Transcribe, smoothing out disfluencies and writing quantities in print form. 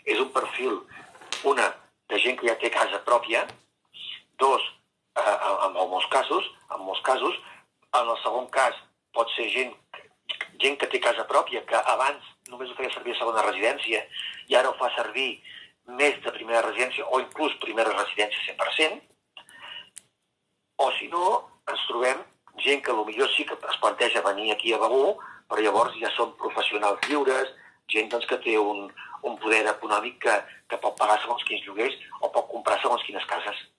és un perfil, una, de gent que ja té casa pròpia, dos, en molts casos, en el segon cas pot ser gent que té casa pròpia, que abans només ho feia servir a segona residència i ara ho fa servir més de primera residència o inclús primera residència 100%, o si no, ens trobem gent que potser sí que es planteja venir aquí a Begur, però llavors ja són professionals lliures, gent doncs, que té un poder econòmic que pot pagar segons quins lloguers o pot comprar segons quines cases.